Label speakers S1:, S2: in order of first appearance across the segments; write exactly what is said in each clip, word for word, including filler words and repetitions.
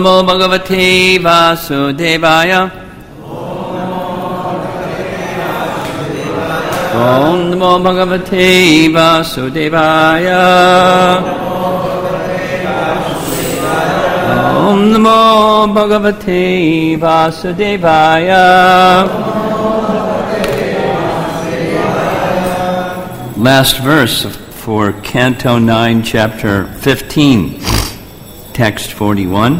S1: Namo Bhagavate Vasudevaya. Om Namo Bhagavate Vasudevaya. Om Namo Bhagavate Vasudevaya. Last verse for Canto nine, Chapter fifteen, Text forty-one.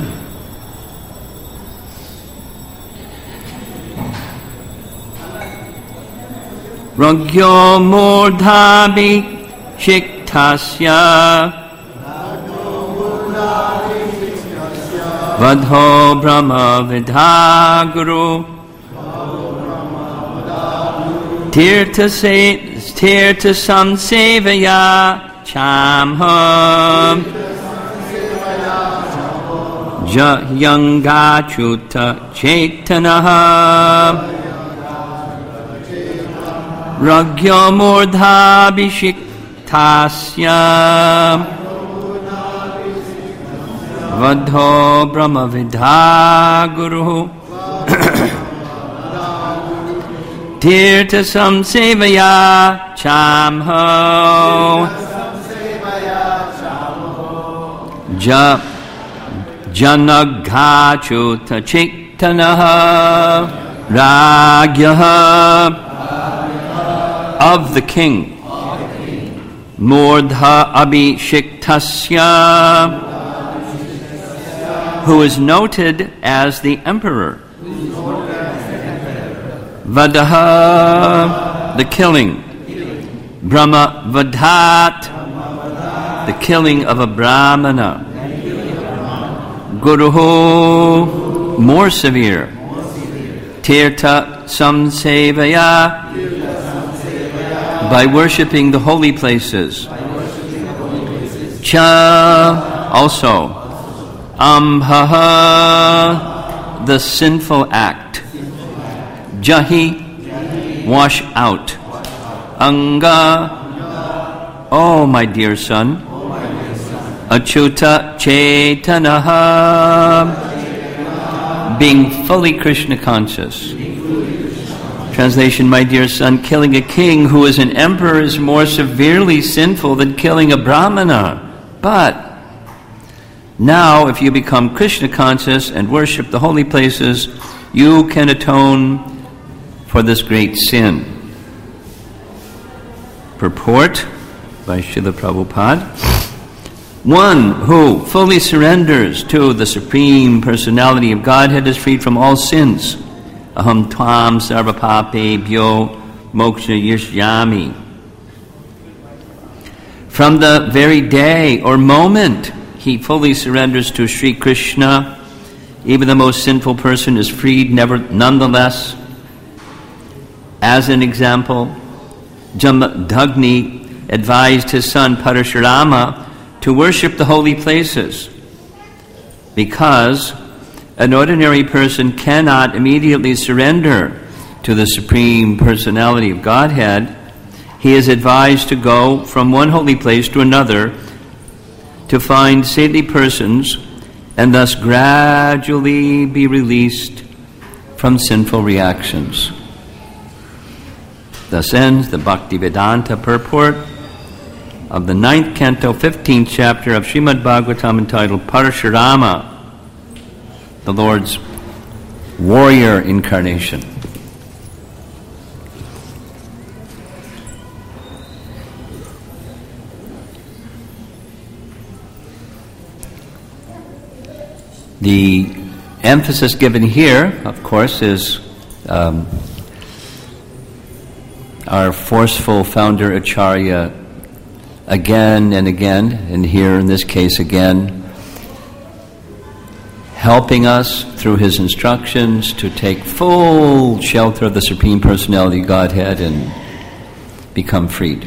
S1: Ragyo murdhabi shiktasya vadho brahma vidhaguru tirtha se tirtha samsevaya chamham jayangachuta chaitanaha Ragya murdha bishiktasya vadho brahma vidha guru tirtha samsevaya chamho ja janaghachuta chaitanaha ragyaha of the king, Murdha Abhishiktasya, who is noted as the emperor, Vadaha, the killing, Brahma Vadhat, the killing of a Brahmana, Guruhu, more severe, Tirtha Samsevaya, by worshipping the holy places. Cha, also. Ambhaha, the sinful act. Jahi, wash out. Anga, oh my dear son. Achuta Chaitanaha, being fully Krishna conscious. Translation, my dear son, killing a king who is an emperor is more severely sinful than killing a brahmana. But now, if you become Krishna conscious and worship the holy places, you can atone for this great sin. Purport by Srila Prabhupada. One who fully surrenders to the Supreme Personality of Godhead is freed from all sins. Aham tvam sarvapape bhyo moksha yishyami. From the very day or moment he fully surrenders to Sri Krishna, even the most sinful person is freed never, nonetheless. As an example, Jamadagni advised his son Parashurama to worship the holy places because an ordinary person cannot immediately surrender to the Supreme Personality of Godhead. He is advised to go from one holy place to another to find saintly persons and thus gradually be released from sinful reactions. Thus ends the Bhaktivedanta purport of the ninth canto, fifteenth chapter of Srimad Bhagavatam, entitled Parashurama, the Lord's warrior incarnation. The emphasis given here, of course, is um, our forceful founder Acharya again and again, and here in this case again, helping us through his instructions to take full shelter of the Supreme Personality of Godhead and become freed.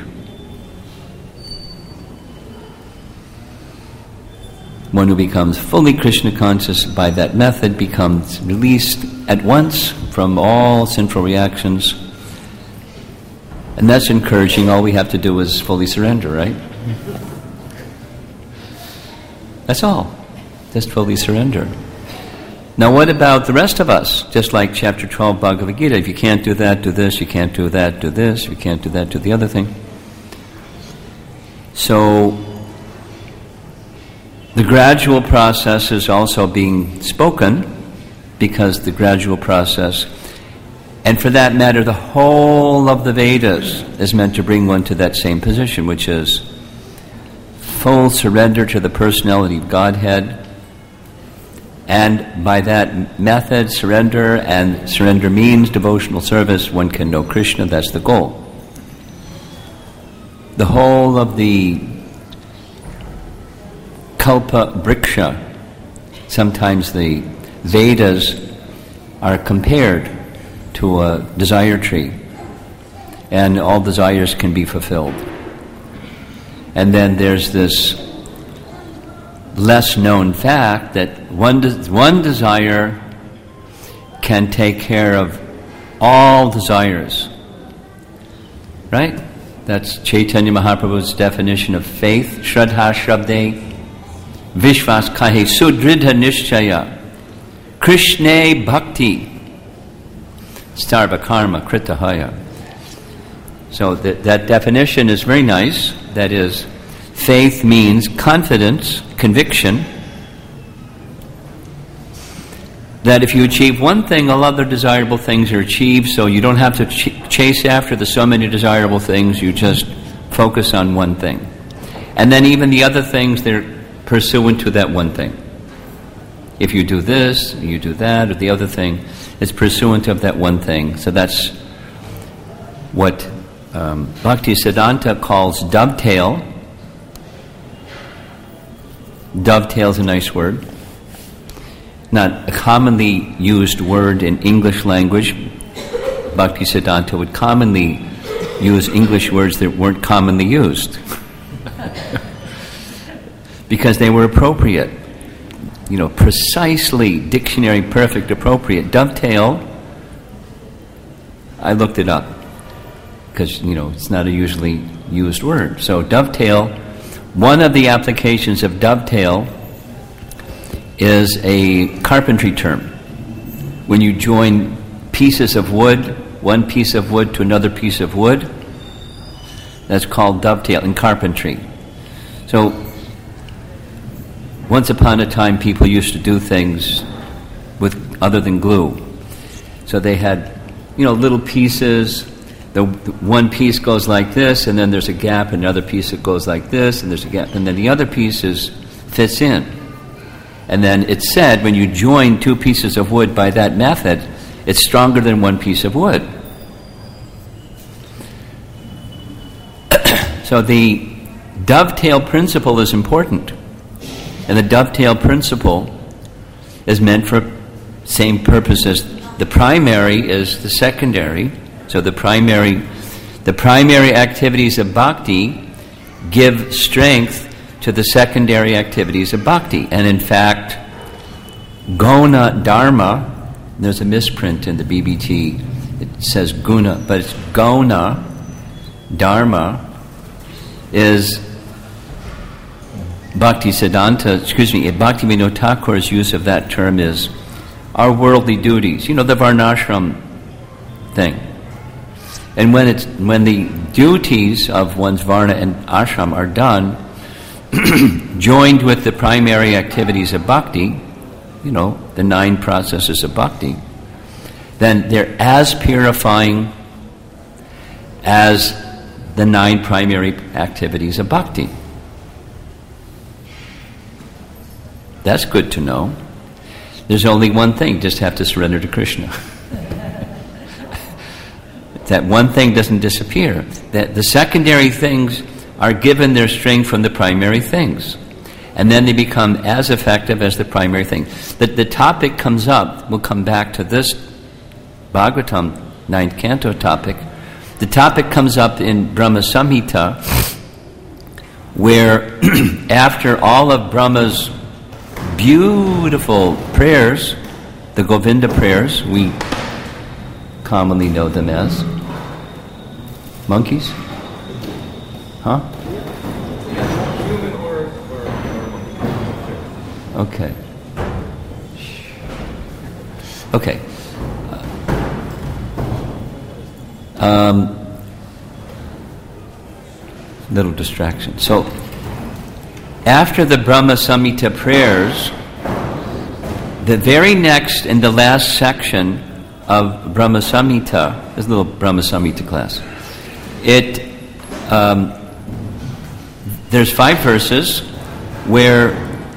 S1: One who becomes fully Krishna conscious by that method becomes released at once from all sinful reactions. And that's encouraging. All we have to do is fully surrender, right? That's all. Just fully surrender. Now what about the rest of us? Just like chapter twelve Bhagavad Gita, if you can't do that, do this, you can't do that, do this, you can't do that, do the other thing. So the gradual process is also being spoken, because the gradual process, and for that matter, the whole of the Vedas is meant to bring one to that same position, which is full surrender to the personality of Godhead. And by that method, surrender, and surrender means devotional service, one can know Krishna. That's the goal. The whole of the Kalpa Vriksha, sometimes the Vedas are compared to a desire tree, and all desires can be fulfilled. And then there's this less known fact that one de- one desire can take care of all desires. Right? That's Chaitanya Mahaprabhu's definition of faith. Shraddha Shabde Vishvas Kahe Sudridha Nishchaya Krishne Bhakti Starva Karma Kritahaya. So that, that definition is very nice. That is, faith means confidence, conviction, that if you achieve one thing, all other desirable things are achieved, so you don't have to ch- chase after the so many desirable things, you just focus on one thing. And then even the other things, they're pursuant to that one thing. If you do this, you do that, or the other thing, it's pursuant of that one thing. So that's what um, Bhaktisiddhanta calls dovetail. Dovetail is a nice word. Not a commonly used word in English language. Bhaktisiddhanta would commonly use English words that weren't commonly used because they were appropriate. You know, precisely dictionary perfect appropriate. Dovetail, I looked it up because, you know, it's not a usually used word. So dovetail, one of the applications of dovetail is a carpentry term. When you join pieces of wood, one piece of wood to another piece of wood, that's called dovetail in carpentry. So once upon a time, people used to do things with other than glue. So they had, you know, little pieces. The, the one piece goes like this, and then there's a gap, and another piece that goes like this, and there's a gap, and then the other piece is, fits in. And then it's said when you join two pieces of wood by that method, it's stronger than one piece of wood. So the dovetail principle is important. And the dovetail principle is meant for same purpose as the primary is the secondary. So the primary, the primary activities of bhakti give strength to the secondary activities of bhakti. And in fact, guna dharma, there's a misprint in the B B T. It says guna, but it's guna dharma is Bhaktisiddhanta, excuse me, Bhaktivinoda Thakur's use of that term is our worldly duties. You know, the varnashram thing. And when it's when the duties of one's varna and ashram are done, joined with the primary activities of bhakti, you know, the nine processes of bhakti, then they're as purifying as the nine primary activities of bhakti. That's good to know. There's only one thing, just have to surrender to Krishna. That one thing doesn't disappear. That the secondary things are given their strength from the primary things. And then they become as effective as the primary thing. The, the topic comes up, we'll come back to this Bhagavatam, ninth canto topic. The topic comes up in Brahma Samhita, where after all of Brahma's beautiful prayers, the Govinda prayers, we commonly know them as monkeys? Huh? Okay. Okay. Um, little distraction. So, after the Brahma Samhita prayers, the very next and the last section of Brahma Samhita, this little Brahma Samhita class, it um, there's five verses where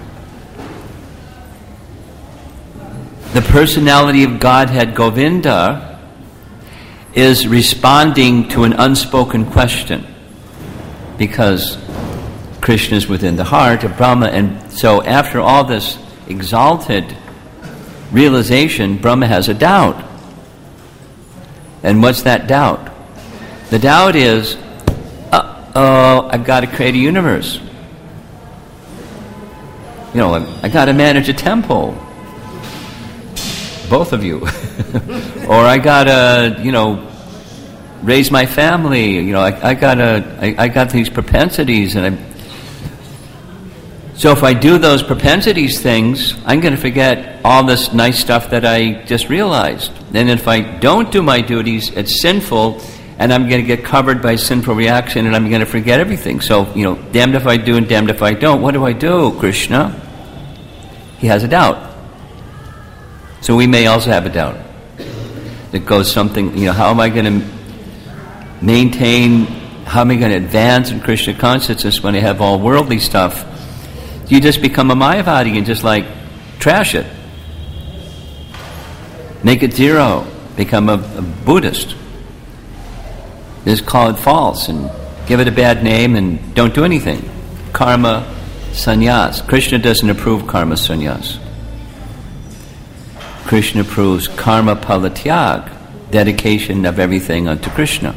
S1: the personality of Godhead Govinda is responding to an unspoken question, because Krishna is within the heart of Brahma, and so after all this exalted realization, Brahma has a doubt. And what's that doubt? The doubt is, uh-oh, I've got to create a universe. You know, I got to manage a temple. Both of you. Or I got to, you know, raise my family. You know, I, I got to, I, I got these propensities, and I. So if I do those propensities things, I'm going to forget all this nice stuff that I just realized. And if I don't do my duties, it's sinful, and I'm going to get covered by sinful reaction, and I'm going to forget everything. So, you know, damned if I do and damned if I don't. What do I do, Krishna? He has a doubt. So we may also have a doubt. That goes something, you know, how am I going to maintain, how am I going to advance in Krishna consciousness when I have all worldly stuff? You just become a Mayavadi and just like trash it. Make it zero. Become a, a Buddhist. Just call it false and give it a bad name and don't do anything. Karma sannyas. Krishna doesn't approve karma sannyas. Krishna approves karma palatyag, dedication of everything unto Krishna.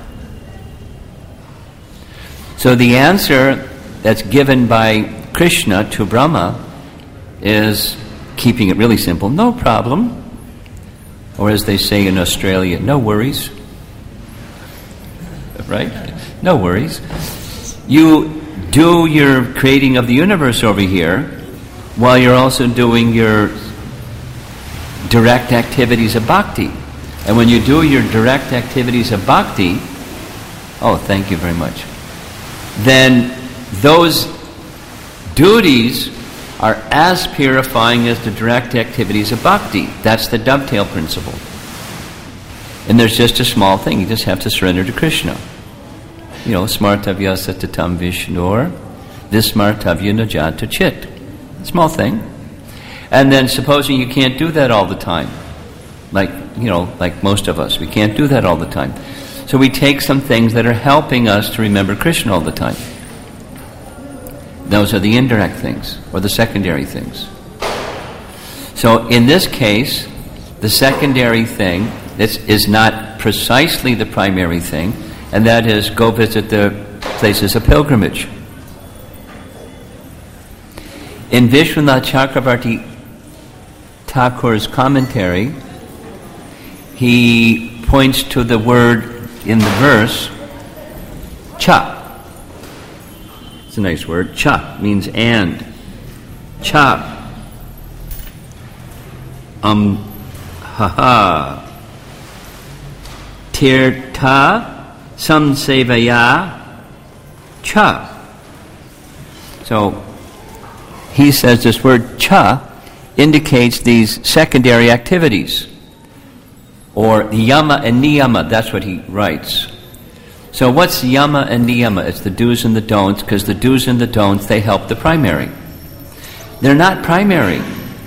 S1: So the answer that's given by Krishna to Brahma is, keeping it really simple, no problem. Or as they say in Australia, no worries. Right? No worries. You do your creating of the universe over here while you're also doing your direct activities of bhakti. And when you do your direct activities of bhakti, oh, thank you very much, then those duties are as purifying as the direct activities of bhakti. That's the dovetail principle. And there's just a small thing. You just have to surrender to Krishna. You know, smartavya satatam vishnur, this smartavya najata chit. Small thing. And then supposing you can't do that all the time, like, you know, like most of us, we can't do that all the time. So we take some things that are helping us to remember Krishna all the time. Those are the indirect things, or the secondary things. So in this case, the secondary thing this is not precisely the primary thing, and that is go visit the places of pilgrimage. In Vishwanath Chakravarti Thakur's commentary, he points to the word in the verse, cha. It's a nice word. Cha means and. Cha. Um, ha ha. Tirtha samsevaya cha. So, he says this word cha indicates these secondary activities, or yama and niyama. That's what he writes. So what's yama and niyama? It's the do's and the don'ts, because the do's and the don'ts, they help the primary. They're not primary.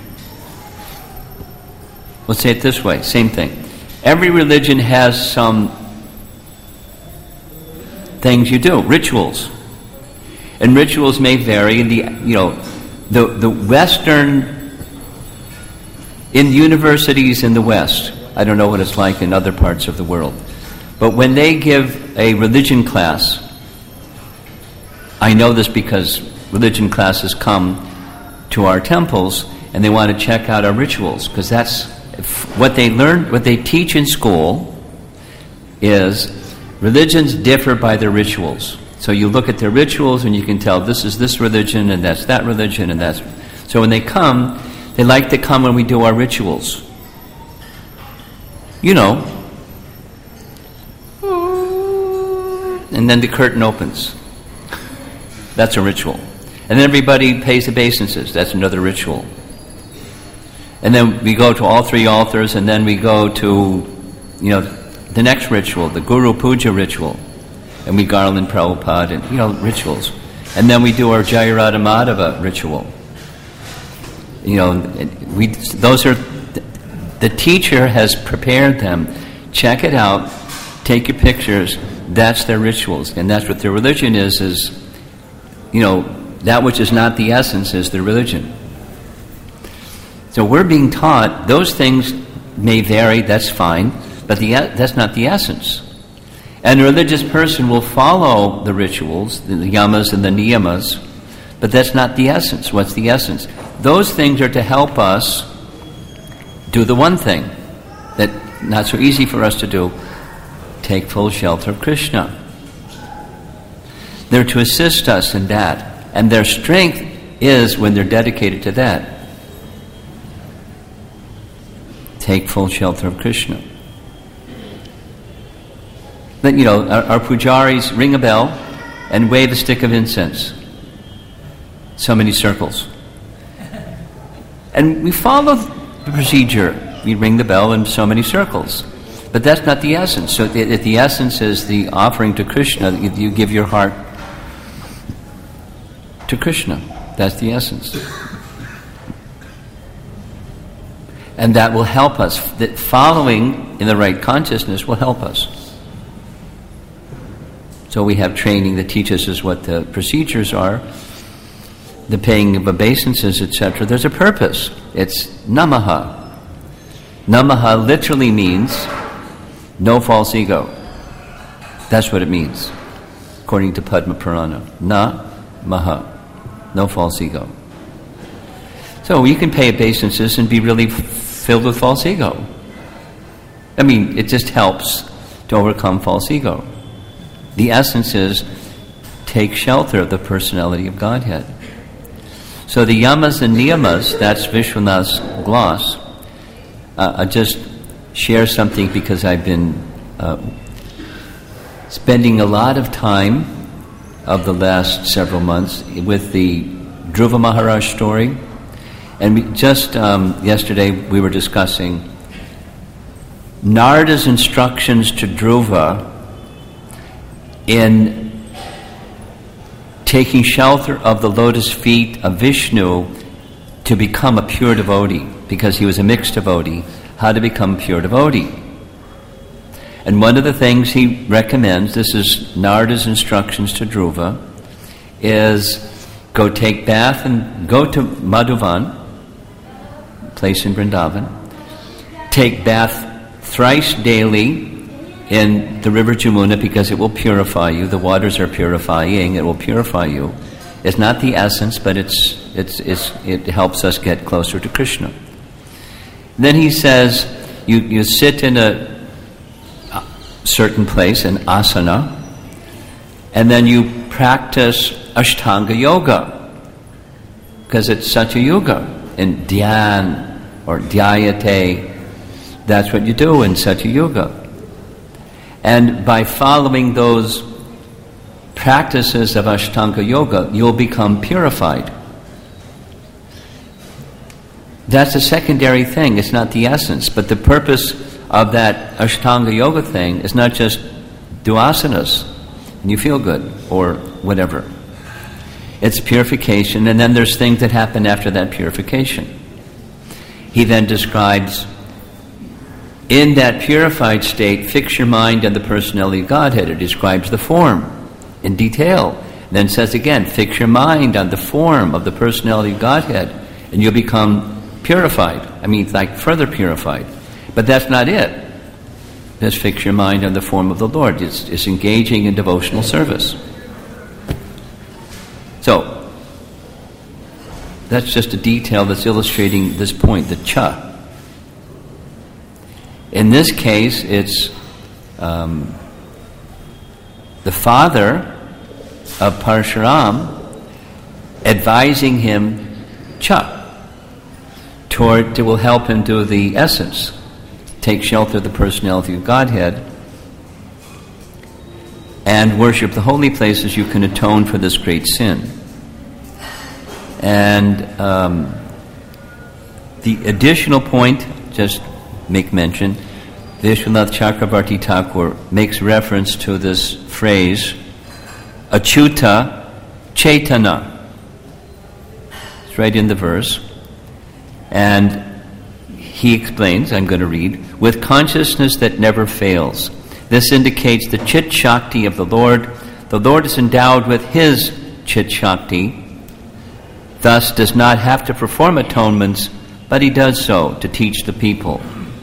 S1: Let's say it this way, same thing. Every religion has some things you do, rituals. And rituals may vary in the, you know, the, the Western, in universities in the West, I don't know what it's like in other parts of the world, but when they give a religion class, I know this because religion classes come to our temples and they want to check out our rituals, because that's what they learn, what they teach in school is religions differ by their rituals. So you look at their rituals and you can tell this is this religion and that's that religion and that's... So when they come, they like to come when we do our rituals. You know. And then the curtain opens. That's a ritual. And then everybody pays obeisances. That's another ritual. And then we go to all three altars, and then we go to, you know, the next ritual, the Guru Puja ritual. And we garland Prabhupada and, you know, rituals. And then we do our Jayarada Madhava ritual. You know, we those are, the teacher has prepared them. Check it out. Take your pictures. That's their rituals. And that's what their religion is, is, you know, that which is not the essence is the religion. So we're being taught, those things may vary, that's fine, but the, that's not the essence. And a religious person will follow the rituals, the yamas and the niyamas, but that's not the essence. What's the essence? Those things are to help us do the one thing that not so easy for us to do, take full shelter of Krishna. They're to assist us in that. And their strength is when they're dedicated to that. Take full shelter of Krishna. Then, you know, our, our pujaris ring a bell and wave a stick of incense. So many circles. And we follow the procedure. We ring the bell in so many circles. But that's not the essence. So the, the essence is the offering to Krishna. You, you give your heart to Krishna. That's the essence. And that will help us. That following in the right consciousness will help us. So we have training that teaches us what the procedures are, the paying of obeisances, et cetera. There's a purpose. It's namaha. Namaha literally means no false ego. That's what it means, according to Padma Purana. Na-maha. No false ego. So you can pay obeisances and be really f- filled with false ego. I mean, it just helps to overcome false ego. The essence is take shelter of the personality of Godhead. So the yamas and niyamas, that's Vishwanath's gloss. Uh, I'll just share something because I've been uh, spending a lot of time of the last several months with the Dhruva Maharaj story. And we just um, yesterday we were discussing Narada's instructions to Dhruva in taking shelter of the lotus feet of Vishnu to become a pure devotee, because he was a mixed devotee, how to become a pure devotee. And one of the things he recommends, this is Narada's instructions to Dhruva, is go take bath and go to Madhuvan, place in Vrindavan, take bath thrice daily in the river Jamuna because it will purify you. The waters are purifying, it will purify you. It's not the essence, but it's, it's, it's, it helps us get closer to Krishna. Then he says, you, you sit in a certain place, an asana, and then you practice Ashtanga Yoga, because it's Satya Yoga. In Dhyan or Dhyayate, that's what you do in Satya Yoga. And by following those practices of Ashtanga Yoga, you'll become purified. That's a secondary thing. It's not the essence. But the purpose of that Ashtanga Yoga thing is not just do asanas and you feel good or whatever. It's purification, and then there's things that happen after that purification. He then describes, in that purified state, fix your mind on the personality of Godhead. It describes the form in detail. Then says again, fix your mind on the form of the personality of Godhead, and you'll become purified. I mean, like further purified. But that's not it. Just fix your mind on the form of the Lord. It's, it's engaging in devotional service. So, that's just a detail that's illustrating this point, the cha. In this case, it's um, the father of Parshuram advising him cha, toward it will help him do the essence, take shelter of the personality of Godhead, and worship the holy places, you can atone for this great sin. And um, the additional point, just make mention, Vishwanath Chakravarti Thakur makes reference to this phrase, Achyuta Chaitana. It's right in the verse. And he explains, I'm going to read, with consciousness that never fails. This indicates the Chit Shakti of the Lord. The Lord is endowed with His Chit Shakti, thus does not have to perform atonements, but He does so to teach the people.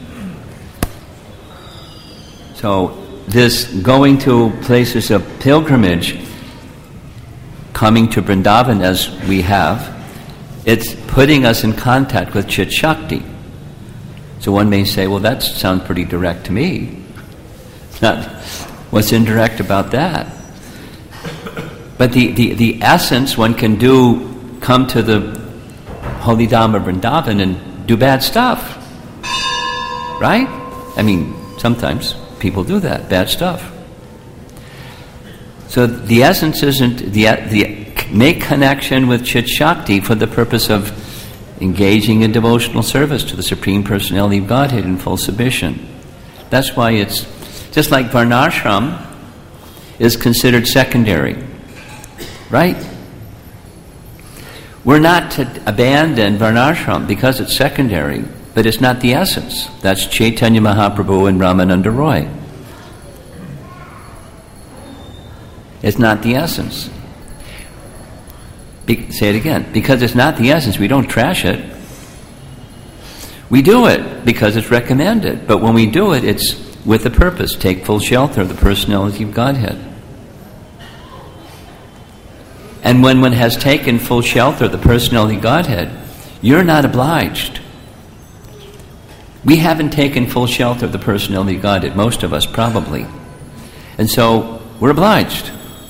S1: So this going to places of pilgrimage, coming to Vrindavan as we have, it's putting us in contact with Chit Shakti. So one may say, well, that sounds pretty direct to me. Not, what's indirect about that? But the, the, the essence, one can do, come to the Holy Dhamma Vrindavan and do bad stuff. Right? I mean, sometimes people do that, bad stuff. So the essence isn't, the, the make connection with Chit Shakti for the purpose of engaging in devotional service to the Supreme Personality of Godhead in full submission. That's why it's, just like Varnashram is considered secondary, right? We're not to abandon Varnashram because it's secondary, but it's not the essence. That's Chaitanya Mahaprabhu and Ramananda Roy. It's not the essence. Be- say it again. Because it's not the essence, we don't trash it. We do it because it's recommended. But when we do it, it's with a purpose. Take full shelter of the personality of Godhead. And when one has taken full shelter of the personality of Godhead, you're not obliged. We haven't taken full shelter of the personality of Godhead, most of us probably. And so we're obliged.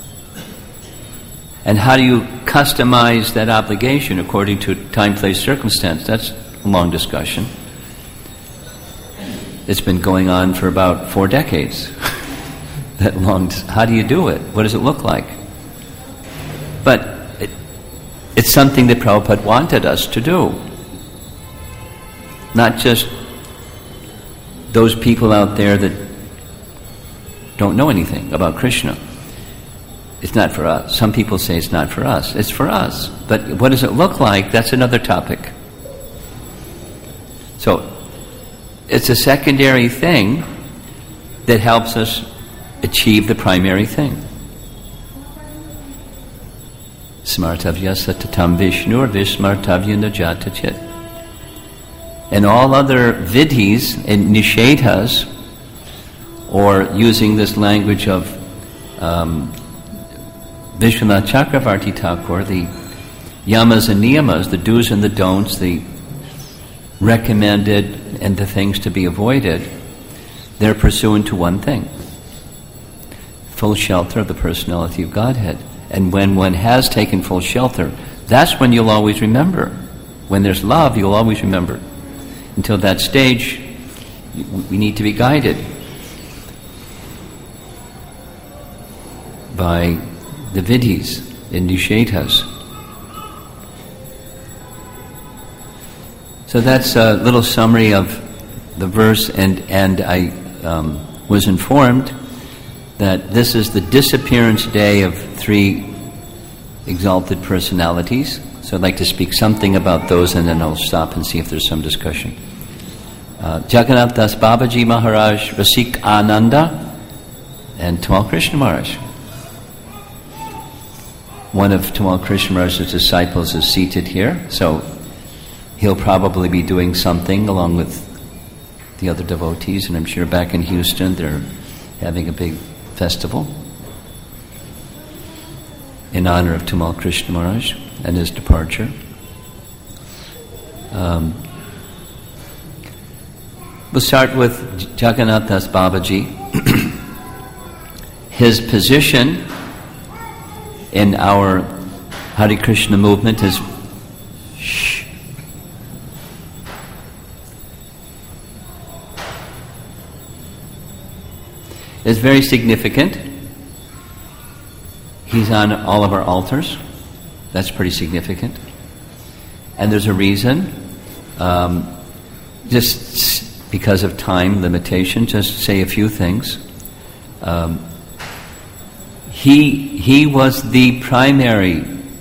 S1: And how do you customize that obligation according to time, place, circumstance? That's a long discussion. It's been going on for about four decades. That long. How do you do it? What does it look like? But it, it's something that Prabhupada wanted us to do. Not just those people out there that don't know anything about Krishna. It's not for us. Some people say it's not for us. It's for us. But what does it look like? That's another topic. So, it's a secondary thing that helps us achieve the primary thing. Smartavya satatam vishnur vismartavya najata chit. And all other vidhis and nishedhas, or using this language of um, Vishwanath Chakravarti Thakur, the yamas and niyamas, the do's and the don'ts, the recommended and the things to be avoided, they're pursuant to one thing: full shelter of the personality of Godhead. And when one has taken full shelter, that's when you'll always remember. When there's love, you'll always remember. Until that stage, we need to be guided by the vidhis and nishedhas. So that's a little summary of the verse, and, and I um, was informed that this is the disappearance day of three exalted personalities. So I'd like to speak something about those, and then I'll stop and see if there's some discussion. Uh, Jagannath Das Babaji Maharaj, Rasik Ananda, and Tamal Krishna Maharaj. One of Tamal Krishna Maharaj's disciples is seated here, so he'll probably be doing something along with the other devotees, and I'm sure back in Houston they're having a big festival in honor of Tamal Krishna Maharaj and his departure. Um, we'll start with Jagannath Das Babaji. His position in our Hare Krishna movement is shh. is very significant. He's on all of our altars. That's pretty significant. And there's a reason. Um, just because of time limitation, just say a few things. Um, he he was the primary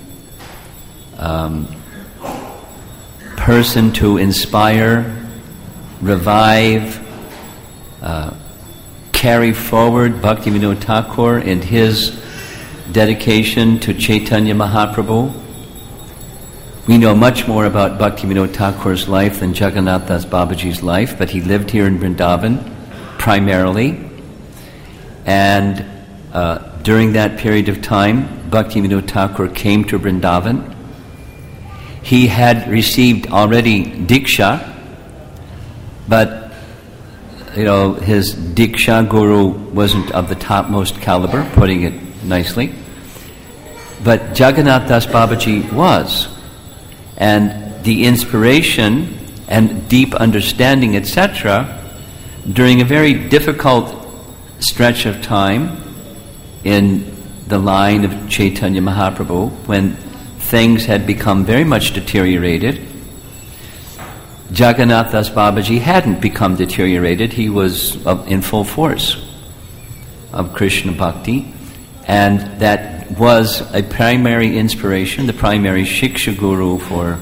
S1: um, person to inspire, revive, uh, carry forward Bhaktivinoda Thakur and his dedication to Chaitanya Mahaprabhu. We know much more about Bhaktivinoda Thakur's life than Jagannath Das Babaji's life, but he lived here in Vrindavan primarily. And uh, during that period of time, Bhaktivinoda Thakur came to Vrindavan. He had received already Diksha, but you know, his Diksha Guru wasn't of the topmost caliber, putting it nicely. But Jagannath Das Babaji was. And the inspiration and deep understanding, et cetera, during a very difficult stretch of time in the line of Chaitanya Mahaprabhu, when things had become very much deteriorated, Jagannath Das Babaji hadn't become deteriorated. He was in full force of Krishna Bhakti, and that was a primary inspiration, the primary Shiksha Guru for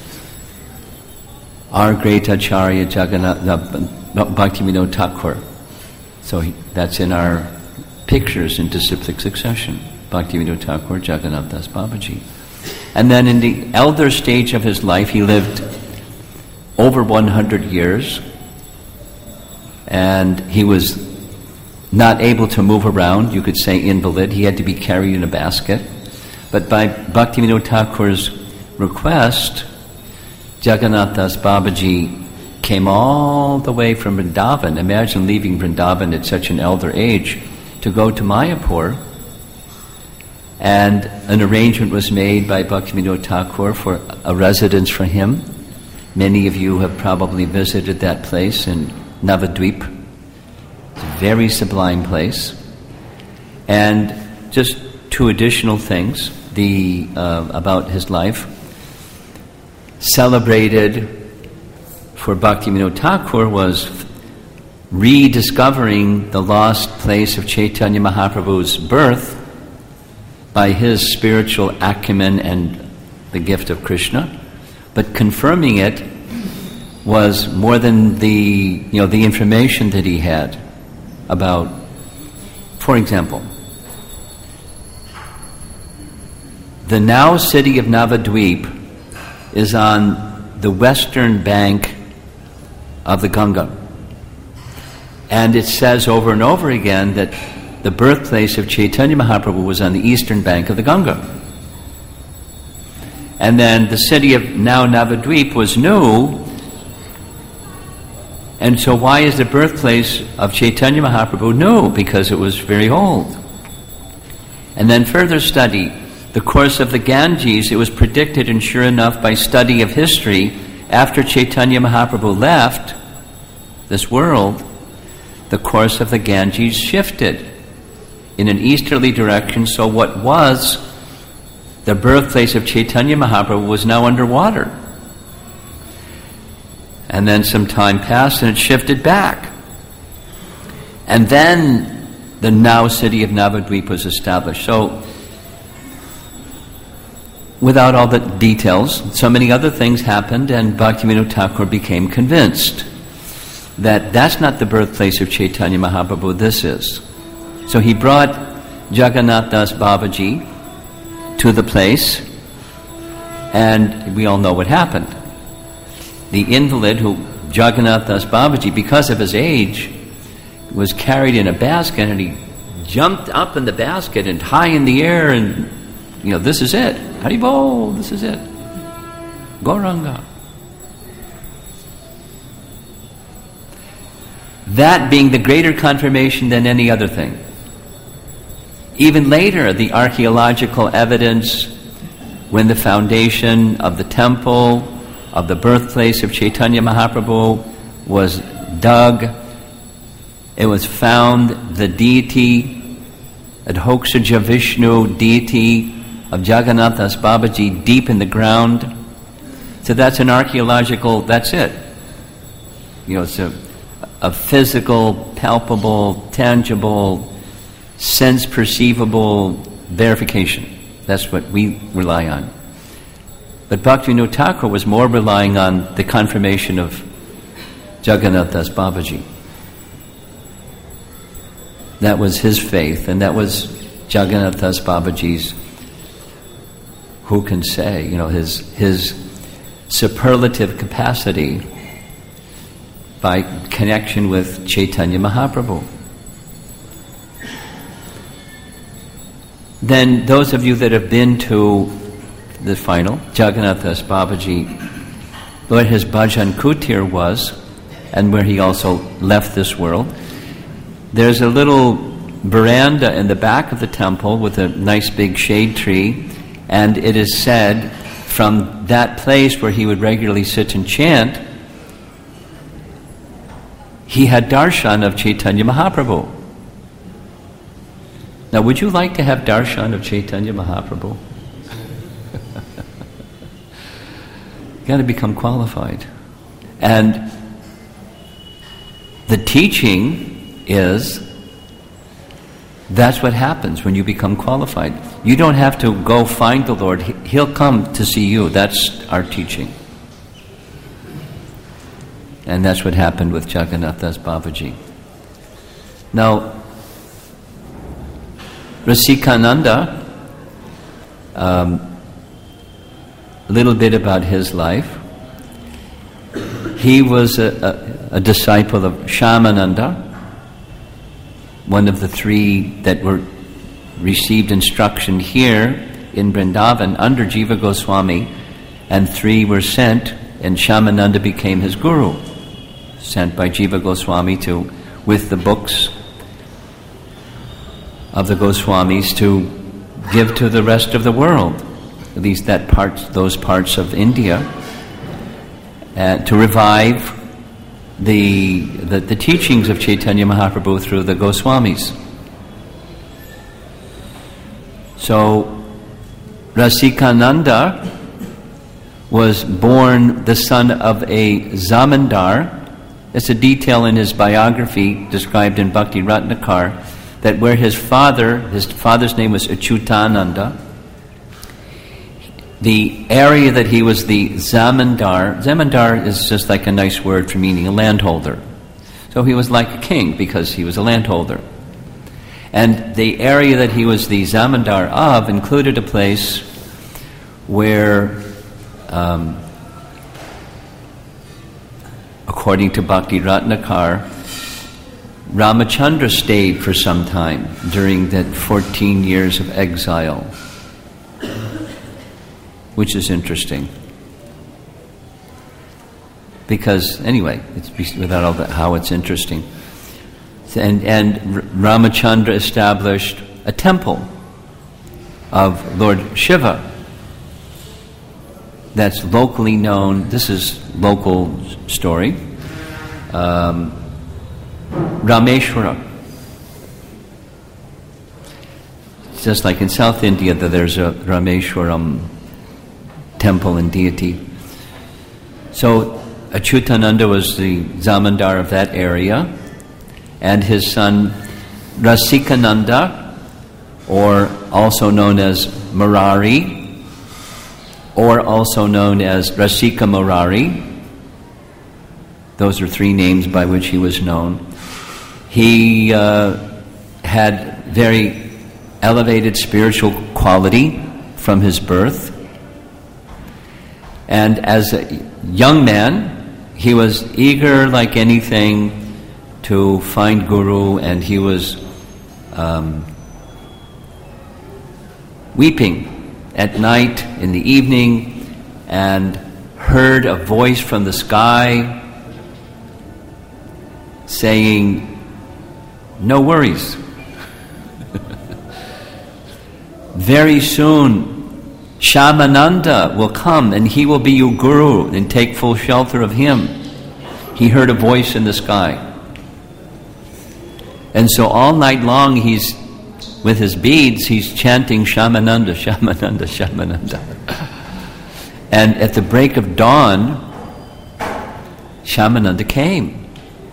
S1: our great Acharya Jagannath uh, Bhaktivinoda Thakur. So he, that's in our pictures in disciplic succession. Bhaktivinoda Thakur, Jagannath Das Babaji. And then in the elder stage of his life, he lived over one hundred years, and he was not able to move around, you could say invalid. He had to be carried in a basket. But by Bhaktivinoda Thakur's request, Jagannath Das Babaji came all the way from Vrindavan. Imagine leaving Vrindavan at such an elder age to go to Mayapur. And an arrangement was made by Bhaktivinoda Thakur for a residence for him. Many of you have probably visited that place in Navadvip. It's a very sublime place. And just two additional things the uh, about his life. Celebrated for Bhaktivinoda Thakur was rediscovering the lost place of Chaitanya Mahaprabhu's birth by his spiritual acumen and the gift of Krishna. But confirming it was more than the, you know, the information that he had about, for example, the now city of Navadvip is on the western bank of the Ganga. And it says over and over again that the birthplace of Chaitanya Mahaprabhu was on the eastern bank of the Ganga. And then the city of now Navadvip was new. And so why is the birthplace of Chaitanya Mahaprabhu new? Because it was very old. And then further study the course of the Ganges. It was predicted, and sure enough, by study of history, after Chaitanya Mahaprabhu left this world, the course of the Ganges shifted in an easterly direction. So what was the birthplace of Chaitanya Mahaprabhu was now underwater. And then some time passed and it shifted back. And then the now city of Navadvip was established. So, without all the details, so many other things happened, and Bhaktivinoda Thakur became convinced that that's not the birthplace of Chaitanya Mahaprabhu, this is. So he brought Jagannath Das Babaji to the place, and we all know what happened. The invalid, who Jagannath Das Babaji, because of his age, was carried in a basket, and he jumped up in the basket and high in the air, and you know, this is it. Haribol, this is it. Gauranga. That being the greater confirmation than any other thing. Even later, the archaeological evidence, when the foundation of the temple, of the birthplace of Chaitanya Mahaprabhu was dug, it was found the deity, Adhokshaja Vishnu, deity of Jagannath Das Babaji, deep in the ground. So that's an archaeological, that's it. You know, it's a, a physical, palpable, tangible, sense-perceivable verification. That's what we rely on. But Bhaktivinoda Thakur was more relying on the confirmation of Jagannath Das Babaji. That was his faith, and that was Jagannath Das Babaji's, who can say, you know, his his superlative capacity by connection with Chaitanya Mahaprabhu. Then those of you that have been to the final, Jagannath Das Babaji, where his bhajan kutir was, and where he also left this world, there's a little veranda in the back of the temple with a nice big shade tree, and it is said from that place where he would regularly sit and chant, he had darshan of Chaitanya Mahaprabhu. Now, would you like to have darshan of Chaitanya Mahaprabhu? You've got to become qualified. And the teaching is, that's what happens when you become qualified. You don't have to go find the Lord. He'll come to see you. That's our teaching. And that's what happened with Jagannath Das Babaji. Now, Rasikananda, um, a little bit about his life. He was a, a, a disciple of Shyamananda, one of the three that were received instruction here in Vrindavan under Jiva Goswami, and three were sent, and Shyamananda became his guru, sent by Jiva Goswami to, with the books of the Goswamis, to give to the rest of the world, at least that part, those parts of India, uh, to revive the, the the teachings of Chaitanya Mahaprabhu through the Goswamis. So Rasikananda was born the son of a zamindar. It's a detail in his biography described in Bhakti Ratnakar, that where his father, his father's name was Achyutananda, the area that he was the zamindar, zamindar is just like a nice word for meaning a landholder. So he was like a king because he was a landholder. And the area that he was the zamindar of included a place where, um, according to Bhakti Ratnakar, Ramachandra stayed for some time during that fourteen years of exile, which is interesting. Because, anyway, it's without all that, how it's interesting. And, and Ramachandra established a temple of Lord Shiva that's locally known. This is local story. Um, Rameshwaram. Just like in South India, that there's a Rameshwaram temple and deity. So Achyutananda was the zamindar of that area, and his son Rasikananda, or also known as Murari, or also known as Rasika Murari. Those are three names by which he was known. He uh, had very elevated spiritual quality from his birth. And as a young man, he was eager like anything to find Guru, and he was um, weeping at night, in the evening, and heard a voice from the sky saying, "No worries. Very soon, Shyamananda will come and he will be your guru, and take full shelter of him." He heard a voice in the sky. And so all night long he's, with his beads, he's chanting Shamananda, Shamananda, Shamananda. And at the break of dawn, Shamananda came.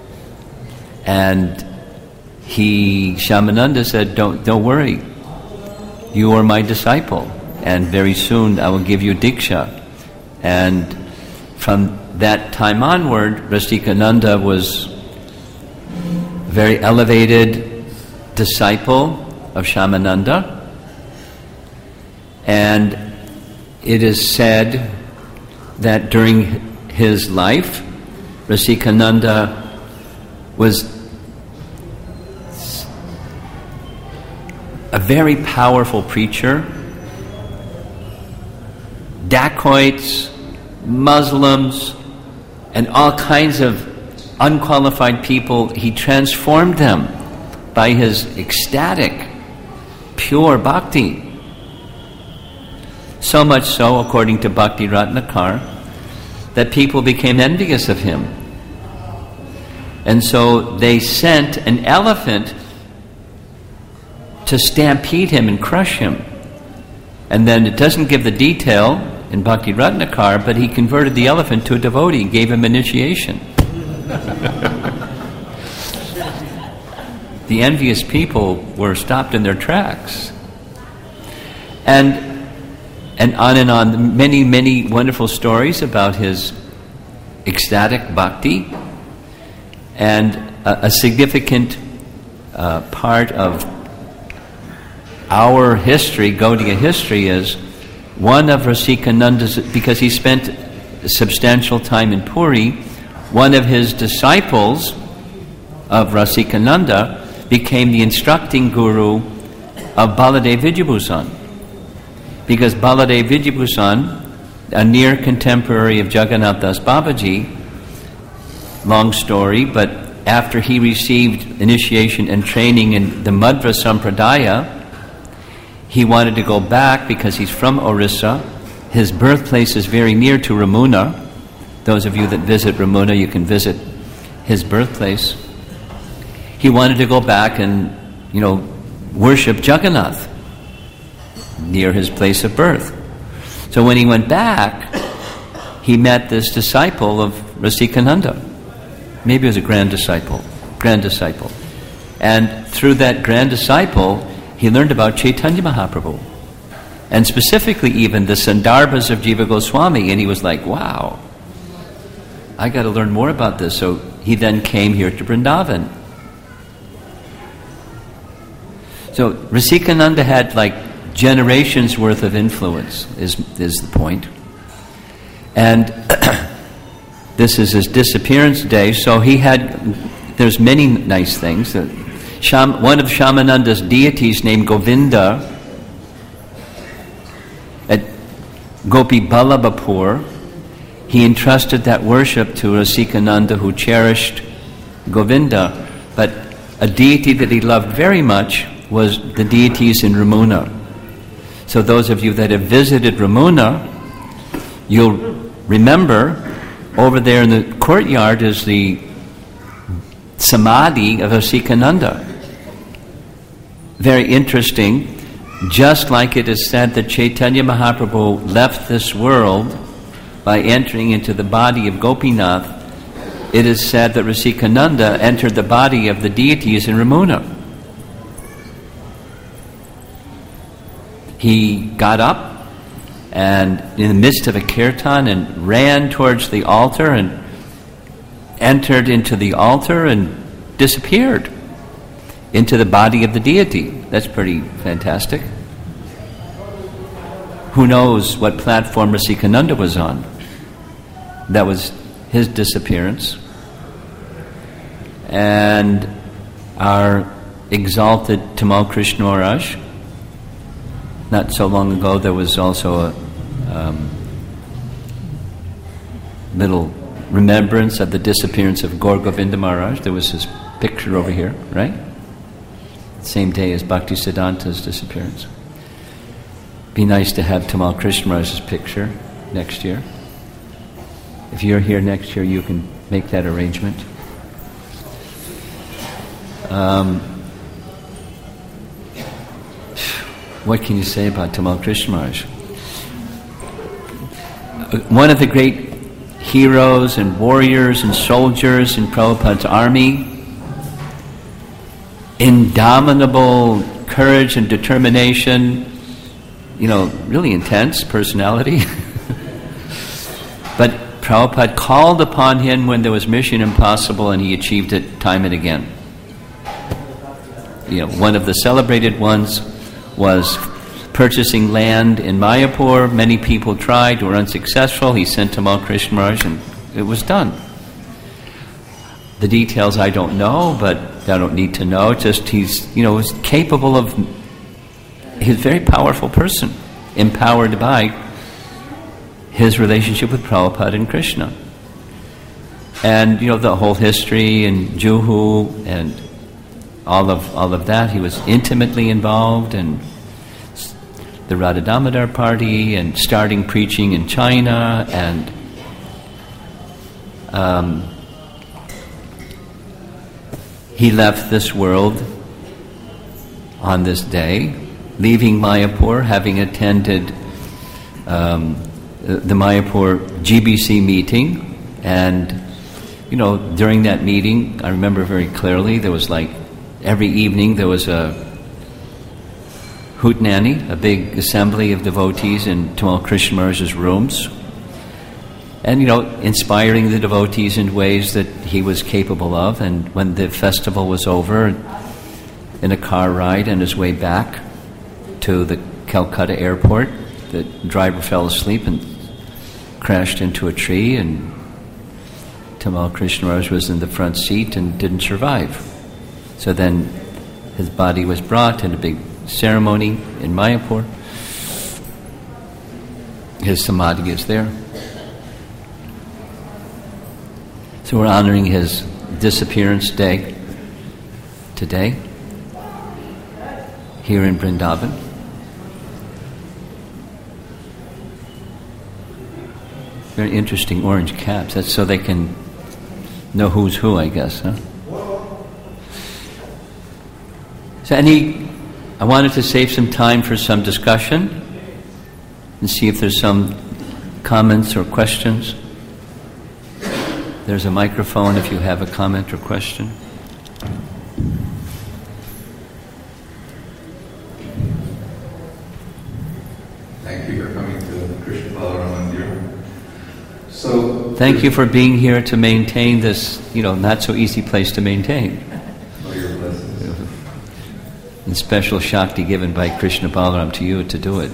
S1: And he, Shamananda said, don't, don't worry, you are my disciple. And very soon I will give you Diksha. And from that time onward, Rasikananda was a very elevated disciple of Shamananda. And it is said that during his life, Rasikananda was a very powerful preacher. Dacoits, Muslims, and all kinds of unqualified people, he transformed them by his ecstatic, pure bhakti. So much so, according to Bhakti Ratnakar, that people became envious of him. And so they sent an elephant to stampede him and crush him. And then it doesn't give the detail in Bhakti Ratnakar, but he converted the elephant to a devotee, gave him initiation. The envious people were stopped in their tracks. And and on and on, many, many wonderful stories about his ecstatic bhakti. And a, a significant uh, part of our history, Gaudiya history, is one of Rasikananda's, because he spent substantial time in Puri, one of his disciples of Rasikananda became the instructing guru of Baladev Vidyabhusan. Because Baladev Vidyabhusan, a near contemporary of Jagannath Das Babaji, long story, but after he received initiation and training in the Madhva Sampradaya, he wanted to go back because he's from Orissa. His birthplace is very near to Ramuna. Those of you that visit Ramuna, you can visit his birthplace. He wanted to go back and, you know, worship Jagannath near his place of birth. So when he went back, he met this disciple of Rasikananda. Maybe it was a grand disciple, grand disciple. And through that grand disciple, he learned about Chaitanya Mahaprabhu. And specifically even the Sandarbhas of Jiva Goswami. And he was like, wow, I got to learn more about this. So he then came here to Vrindavan. So Rasikananda had like generations worth of influence, is, is the point. And this is his disappearance day, so he had, there's many nice things. Sham, one of Shamananda's deities named Govinda at Gopi Ballabhapur, he entrusted that worship to Rasikananda, who cherished Govinda. But a deity that he loved very much was the deities in Ramuna. So those of you that have visited Ramuna, you'll remember over there in the courtyard is the Samadhi of Rasikananda. Very interesting. Just like it is said that Chaitanya Mahaprabhu left this world by entering into the body of Gopinath, it is said that Rasikananda entered the body of the deities in Ramuna. He got up and in the midst of a kirtan and ran towards the altar and entered into the altar and disappeared into the body of the deity. That's pretty fantastic. Who knows what platform Rasikananda was on? That was his disappearance. And our exalted Tamal Krishna Maharaj, not so long ago, there was also a um, little remembrance of the disappearance of Gaur Govinda Maharaj. There was his picture over here, right? Same day as Bhakti Siddhanta's disappearance. Be nice to have Tamal Krishna Maharaj's picture next year. If you're here next year, you can make that arrangement. Um, what can you say about Tamal Krishna Maharaj? One of the great heroes and warriors and soldiers in Prabhupada's army, indomitable courage and determination, you know, really intense personality. But Prabhupada called upon him when there was mission impossible, and he achieved it time and again. You know, one of the celebrated ones was purchasing land in Mayapur. Many people tried, were unsuccessful. He sent Tamal Krishna Maharaj, and it was done. The details I don't know, but I don't need to know. Just he's, you know, was capable of. He's a very powerful person, empowered by his relationship with Prabhupada and Krishna. And, you know, the whole history and Juhu and all of all of that, he was intimately involved in the Radha Damodar party and starting preaching in China, and um, he left this world on this day, leaving Mayapur, having attended um, the Mayapur G B C meeting. And, you know, during that meeting, I remember very clearly, there was like, every evening there was a Hootenanny, a big assembly of devotees in Tamal Krishna Maharaj's rooms, and, you know, inspiring the devotees in ways that he was capable of. And when the festival was over, in a car ride on his way back to the Calcutta airport, the driver fell asleep and crashed into a tree, and Tamal Krishna Maharaj was in the front seat and didn't survive. So then his body was brought in a big ceremony in Mayapur. His samadhi is there. So we're honoring his disappearance day today here in Vrindavan. Very interesting orange caps. That's so they can know who's who, I guess, huh? So any, I wanted to save some time for some discussion and see if there's some comments or questions. There's a microphone if you have a comment or question.
S2: Thank you for coming to Krishna Balaram Mandir. So,
S1: thank you for being here to maintain this, you know, not so easy place to maintain.
S2: Oh, your blessings.
S1: And special Shakti given by Krishna Balaram to you to do it.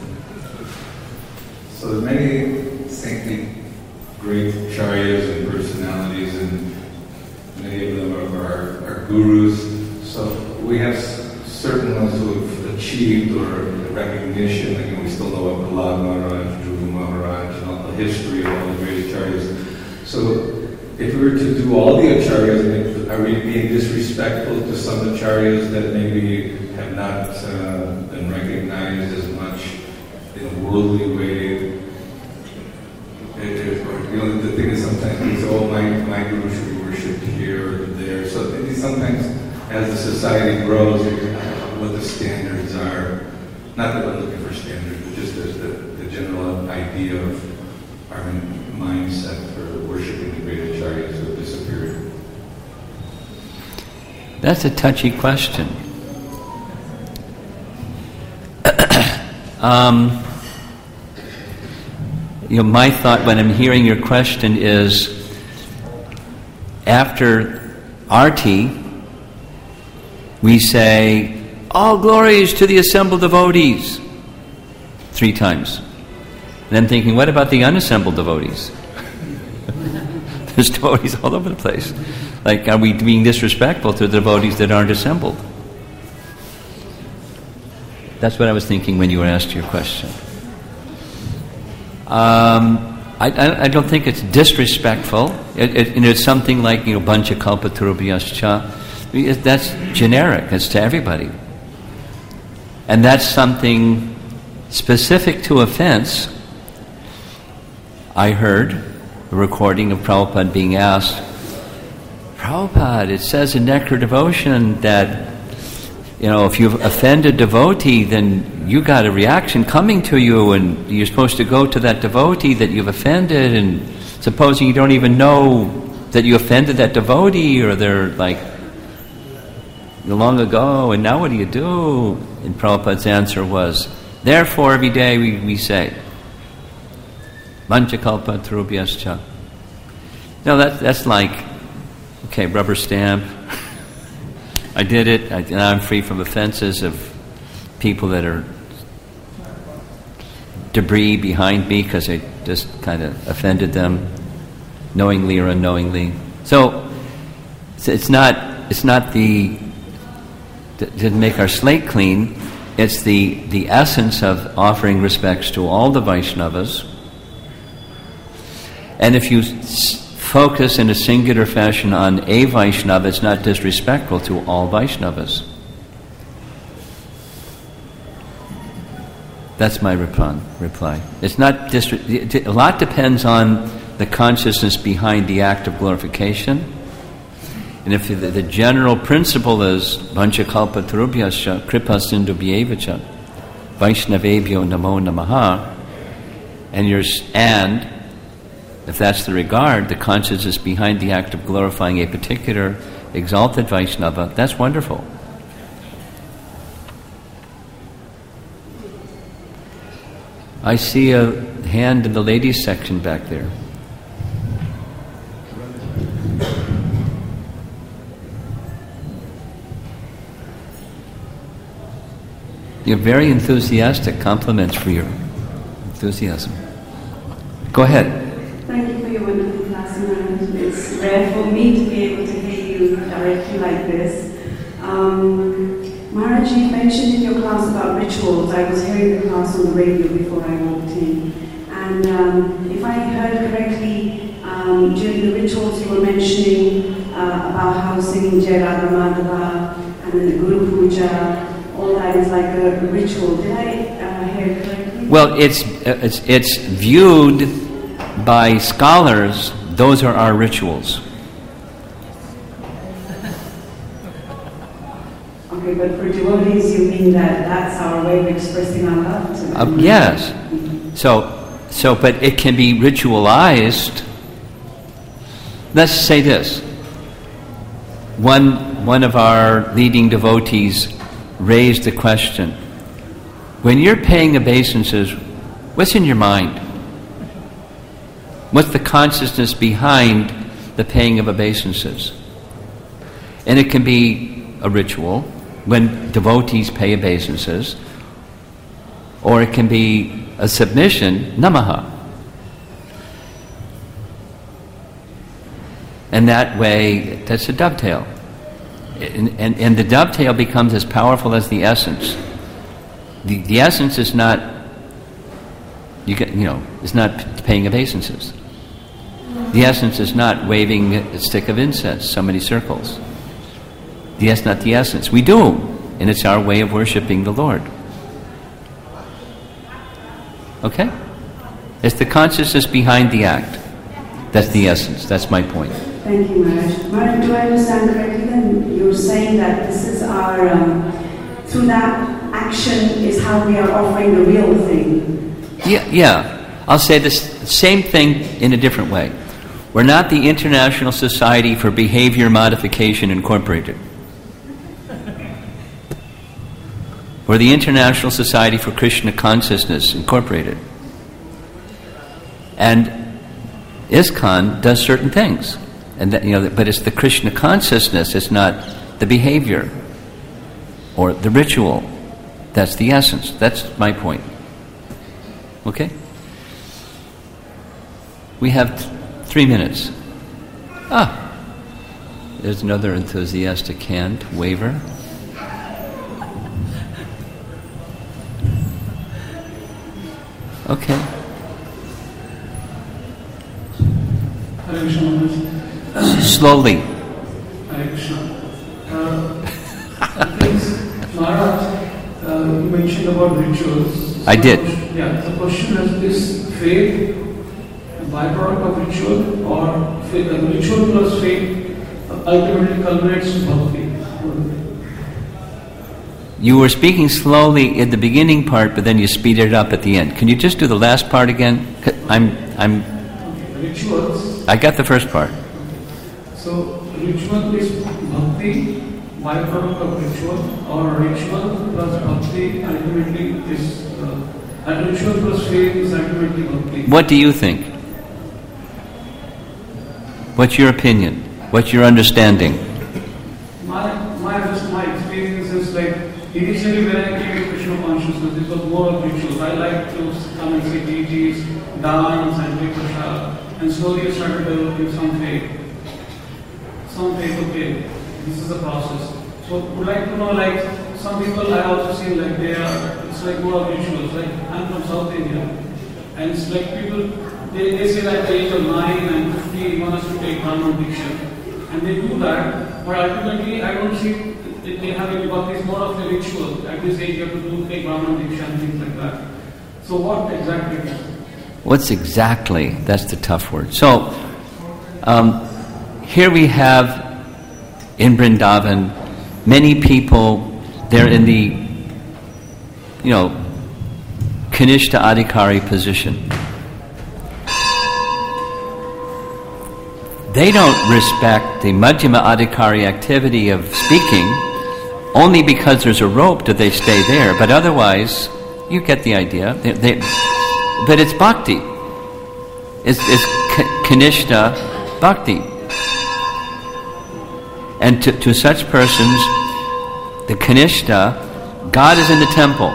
S2: So many saintly, great acharyas and personalities, and many of them are our, our gurus. So we have certain ones who have achieved or recognition. Like, we still know of Prahlad Maharaj, Dhruva Maharaj, and all the history of all the great acharyas. So if we were to do all the acharyas, are we being disrespectful to some acharyas that maybe have not uh, been recognized as much in a worldly way? It, it, or, you know, the thing is, sometimes we say, oh, my, my guru should be worshipped here or there. So sometimes as the society grows, what the standards are, not that we're looking for standards, but just as the, the general idea of our mindset for worshipping the great acharyas have disappeared.
S1: That's a touchy question. um, you know, my thought when I'm hearing your question is, after Arti, we say, all glories to the assembled devotees, three times. And I'm thinking, what about the unassembled devotees? There's devotees all over the place. Like, are we being disrespectful to the devotees that aren't assembled? That's what I was thinking when you were asked your question. Um, I, I, I don't think it's disrespectful. It, it, and it's something like, you know, Pancha Kalpa Turubhyascha. That's generic. It's to everybody. And that's something specific to offense. I heard a recording of Prabhupada being asked, Prabhupada, it says in Nectar Devotion that, you know, if you've offended devotee, then you got a reaction coming to you, and you're supposed to go to that devotee that you've offended, and supposing you don't even know that you offended that devotee, or they're like, long ago, and now what do you do? And Prabhupada's answer was, therefore every day we, we say, Vanchakalpa Tarubhyascha. No, that, that's like, okay, rubber stamp. I did it. I, now I'm free from offenses of people that are debris behind me because I just kind of offended them, knowingly or unknowingly. So it's not it's not the to make our slate clean. It's the the essence of offering respects to all the Vaishnavas. And if you s- focus in a singular fashion on a Vaishnava, it's not disrespectful to all Vaishnavas. That's my reply. It's not disre- a lot depends on the consciousness behind the act of glorification. And if the, the general principle is Vanchakalpa Tarubhyascha Kripa Sindhubhyevacha Vaishnavebhyo Namo Namaha, and you're and if that's the regard, the consciousness behind the act of glorifying a particular exalted Vaishnava, that's wonderful. I see a hand in the ladies section back there. You're very enthusiastic. Compliments for your enthusiasm. Go ahead.
S3: Thank you for your wonderful class, Maharaj. It's rare for me to be able to hear you directly like this. Um, Maharaj, you mentioned in your class about rituals. I was hearing the class on the radio before I walked in. And um, if I heard correctly, um, during the rituals you were mentioning uh, about how singing Jai Radha Madhava and then the Guru Puja, all that is like a ritual. Did I uh, hear correctly?
S1: Well, it's it's it's viewed by scholars, those are our rituals.
S3: Okay, but for devotees, you mean that that's our way of expressing our love to them?
S1: Uh, yes. So, so, but it can be ritualized. Let's say this. One, one of our leading devotees raised the question, when you're paying obeisances, what's in your mind? What's the consciousness behind the paying of obeisances? And it can be a ritual when devotees pay obeisances, or it can be a submission, namaha. And that way, that's a dovetail. And, and, and the dovetail becomes as powerful as the essence. The, the essence is not, you, get, you know, is not paying obeisances. The essence is not waving a stick of incense so many circles. That's not the essence. We do, and it's our way of worshiping the Lord. Okay? It's the consciousness behind the act. That's the essence. That's my point.
S3: Thank you, Maharaj. Maharaj, do I understand correctly then? You're saying that this is our, um, through that action is how we are offering the real thing.
S1: Yeah, yeah. I'll say this same thing in a different way. We're not the International Society for Behavior Modification Incorporated. We're the International Society for Krishna Consciousness Incorporated. And ISKCON does certain things. And that, you know, but it's the Krishna consciousness, it's not the behavior or the ritual. That's the essence. That's my point. Okay? We have th- three minutes. Ah, there's another enthusiastic hand, waver. Okay.
S4: Hare Krishna.
S1: Slowly.
S4: Hare Krishna. Uh, things, Maharaj, uh, you mentioned about rituals.
S1: I did.
S4: Yeah, the question is, is faith a byproduct of ritual, or faith, uh, ritual plus faith a ultimately culminates to bhakti.
S1: You were speaking slowly in the beginning part, but then you speeded it up at the end. Can you just do the last part again? I'm, I'm.
S4: Rituals.
S1: I got the first part.
S4: So ritual is bhakti, byproduct of ritual, or ritual plus bhakti ultimately is, uh, and ritual plus faith is ultimately bhakti.
S1: What do you think? What's your opinion? What's your understanding?
S4: My my my experience is like initially when I came to Krishna consciousness, it was more of rituals. I like to come and see deities, dance and take prasad, and slowly I started developing some faith. Some faith, okay, this is the process. So would like to know, like some people I also seen like they are, it's like more of rituals. Like I'm from South India, and it's like people they, they say that at the age of nine and fifteen one has to take Brahman Diksha. And they do that, but ultimately I don't see they, they have it because it's more of a ritual. At this age you have to do take Brahman Diksha and things like that. So what exactly?
S1: What's exactly? That's the tough word. So, um, here we have in Vrindavan many people, they're in the, you know, Kanishta Adhikari position. They don't respect the Madhyama Adhikari activity of speaking. Only because there's a rope do they stay there, but otherwise, you get the idea. They, they, but it's bhakti. It's, it's Kanishta bhakti. And to, to such persons, the Kanishta, God is in the temple.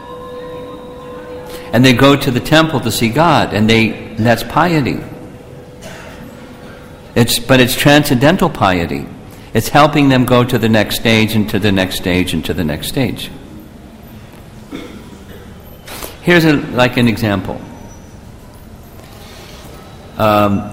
S1: And they go to the temple to see God, and they and that's piety. It's, but it's transcendental piety. It's helping them go to the next stage and to the next stage and to the next stage. Here's a, like an example. Um,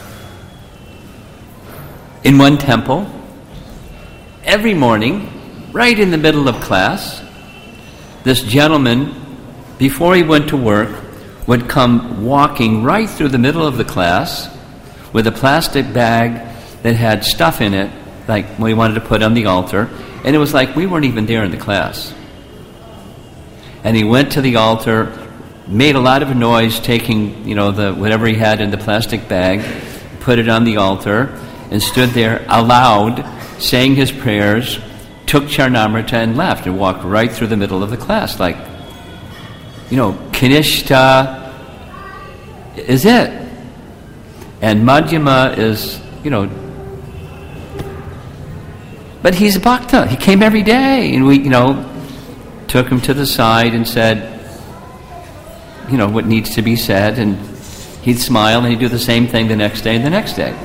S1: in one temple, every morning, right in the middle of class, this gentleman, before he went to work, would come walking right through the middle of the class with a plastic bag that had stuff in it, like we wanted to put on the altar, and it was like we weren't even there in the class. And he went to the altar, made a lot of noise, taking, you know, the whatever he had in the plastic bag, put it on the altar, and stood there aloud, saying his prayers, took Charnamrita and left, and walked right through the middle of the class, like, you know, Kanishta is it. And Madhyama is, you know, but he's a bhakta. He came every day, and we, you know, took him to the side and said, you know, what needs to be said, and he'd smile and he'd do the same thing the next day and the next day.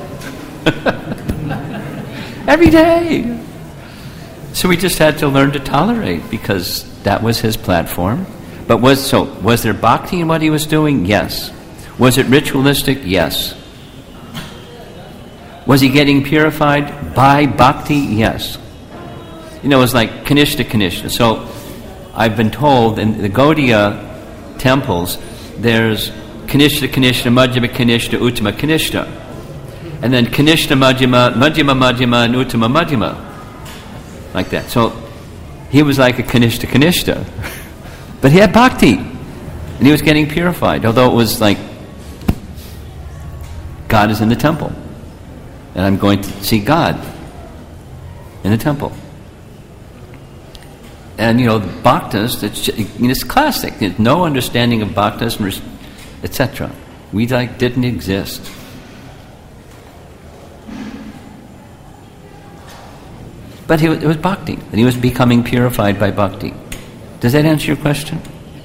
S1: Every day. So we just had to learn to tolerate, because that was his platform. But was so was there bhakti in what he was doing? Yes. Was it ritualistic? Yes. Was he getting purified by bhakti? Yes. You know, it was like Kanishta Kanishta. So I've been told in the Gaudiya temples, there's Kanishta Kanishta, Madhyama Kanishta, Uttama Kanishta. And then Kanishta Madhyama, Madhyama Madhyama, and Uttama Madhyama. Like that. So he was like a Kanishta Kanishta. But he had bhakti. And he was getting purified. Although it was like, God is in the temple. And I'm going to see God in the temple. And, you know, the bhaktas, it's, I mean, it's classic. There's no understanding of bhaktas, et cetera. We like didn't exist. But he, it was bhakti, and he was becoming purified by bhakti. Does that answer your question?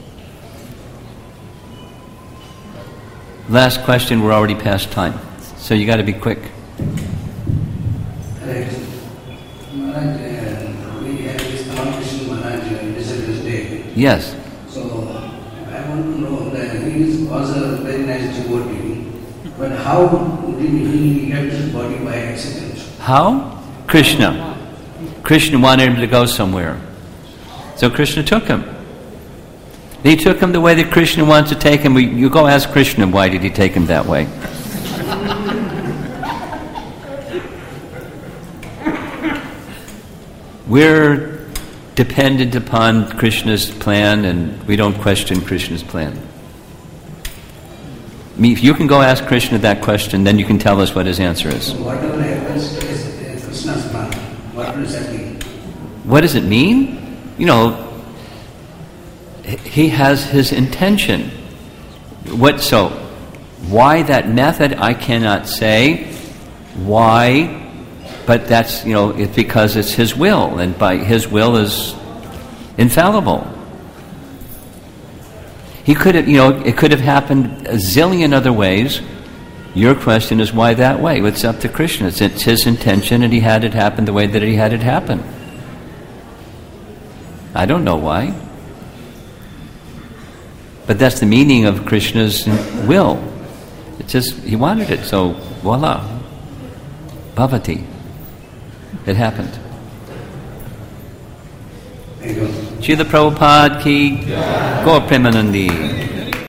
S1: Last question, we're already past time. So you got to be quick.
S5: Correct. Maharaj, uh, we have this competition, Maharaj, Disciples Day.
S1: Yes.
S5: So, I want to know that he was a very nice devotee, but how did he get his body by accident?
S1: How? Krishna. Krishna wanted him to go somewhere. So Krishna took him. He took him the way that Krishna wants to take him. You go ask Krishna why did he take him that way. we're dependent upon Krishna's plan, and we don't question Krishna's plan. I mean, if you can go ask Krishna that question, then you can tell us what his answer is.
S5: So whatever happens is uh, Krishna's plan. What does that mean?
S1: What does it mean? You know, he has his intention. What so? Why that method? I cannot say. Why? But that's, you know, it's because it's his will, and by his will is infallible. He could have, you know, it could have happened a zillion other ways. Your question is why that way? It's up to Krishna. It's, it's his intention, and he had it happen the way that he had it happen. I don't know why. But that's the meaning of Krishna's will. It's just, he wanted it, so voila. Bhavati. It happened.
S5: Thank you.
S1: Srila Prabhupada ki Gaur Premanandi.